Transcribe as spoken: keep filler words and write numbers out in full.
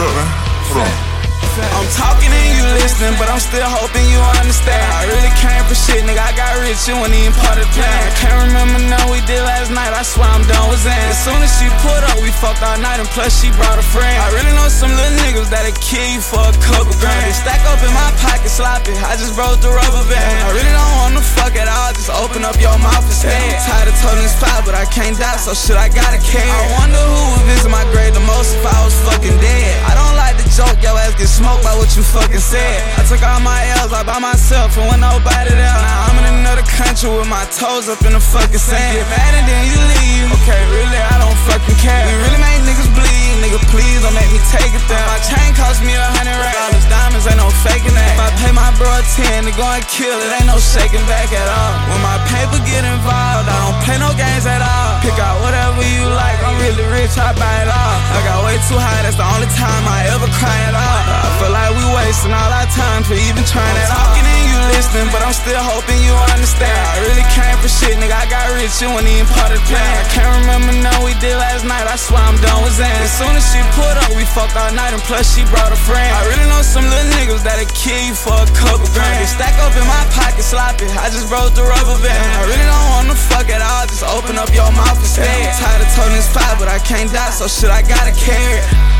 up, man. Hold on. I'm talking and you listening, but I'm still hoping you understand. I really came for shit, nigga, I got rich, you wasn't even part of the plan. I can't remember none we did last night, I swear I'm done with Zan. As soon as she pulled up, we fucked all night, and plus she brought a friend. I really know some little niggas that'll kill you for a couple grand. They stack up in my pocket, sloppy, I just rolled the rubber band. I really don't wanna fuck at all, just open up your mouth and say I'm tired of toting this spot, but I can't die, so shit, I gotta care. I wonder who would visit my grave the most if I was fucking dead. I don't like the joke, your ass get smoked by what you fucking said. I took all my L's all by myself and with nobody there. Now I'm in another country with my toes up in the fucking sand. Get mad and then you leave. Okay, really, I don't fucking care. We really make niggas bleed. Nigga, please don't make me take it there. My chain cost me a hundred racks. All these diamonds ain't no faking that. If I pay my bro a ten to go and kill it, ain't no shaking back at all. When my paper get involved, I don't play no games at all. Pick out whatever you like. I'm really rich, I buy it all. I got way too high, that's the only time I ever cry at all. I feel like we wasting all our time for even trying it. Talking and you listening, but I'm still hoping you understand. I really came for shit, nigga, I got rich, you wasn't even part of the plan. I can't remember none we did last night, I swear I'm done with Zan. As soon as she pulled up, we fucked all night, and plus she brought a friend. I really know some little niggas that'll kill you for a couple grand. They stack up in my pocket, sloppy, I just rolled the rubber band. I really don't wanna fuck at all, just open up your mouth and say I'm tired of toting this spot, but I can't die, so shit, I gotta carry it.